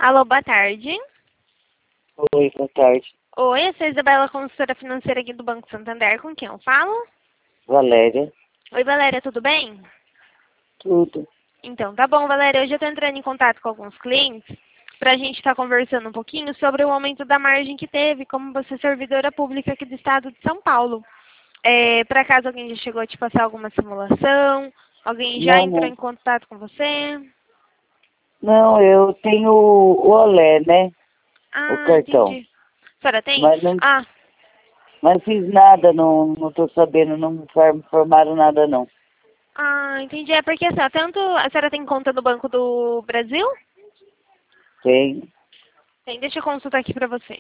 Alô, boa tarde. Oi, boa tarde. Oi, eu sou a Isabela, consultora financeira aqui do Banco Santander. Com quem eu falo? Valéria. Oi, Valéria, tudo bem? Tudo. Então, tá bom, Valéria. Hoje eu estou entrando em contato com alguns clientes para a gente estar conversando um pouquinho sobre o aumento da margem que teve, como você é servidora pública aqui do estado de São Paulo. Por acaso alguém já chegou a te passar alguma simulação? Alguém já Não, entrou não. em contato com você? Não, eu tenho o Olé, né? O Ah, cartão. entendi. A senhora tem? Mas não, Ah, mas fiz nada, não tô sabendo, não me informaram nada não. entendi. É porque assim, ó, tanto a senhora tem conta no Banco do Brasil? Tem. Tem, deixa eu consultar aqui pra você.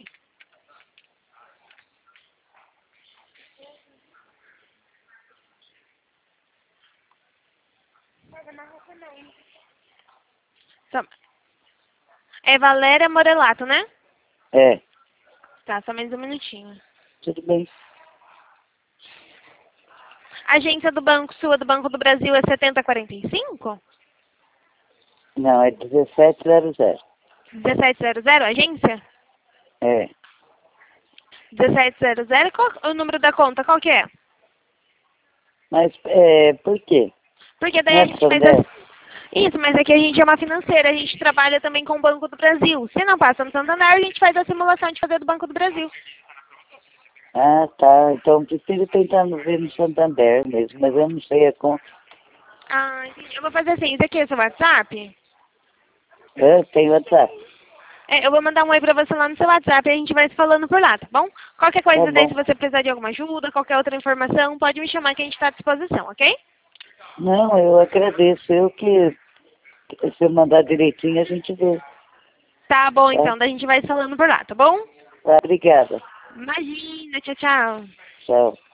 Tá. É Valéria Morelato, né? É, Tá, só mais um minutinho. tudo bem. A agência do banco sua, do Banco do Brasil, é 7045? Não, é 1700. 1700, agência? É. 1700, qual o número da conta? Qual que é? Mas por quê? Porque Não daí a é gente faz Santander? Isso, mas aqui a gente é uma financeira, a gente trabalha também com o Banco do Brasil. Se não passa no Santander, a gente faz a simulação de fazer do Banco do Brasil. Ah, tá. Então prefiro tentar ver no Santander mesmo, mas eu não sei a conta. Entendi. Eu vou fazer assim, isso aqui é seu WhatsApp? Eu tenho WhatsApp. Eu vou mandar um oi pra você lá no seu WhatsApp e a gente vai se falando por lá, tá bom? Qualquer Tá coisa daí, se bom. você precisar de alguma ajuda, qualquer outra informação, pode me chamar que a gente está à disposição, ok? Não, eu agradeço. Se eu mandar direitinho, a gente vê. Tá bom, Tá? então. Daí a gente vai se falando por lá, tá bom? Tá, obrigada. Imagina, tchau, tchau. Tchau.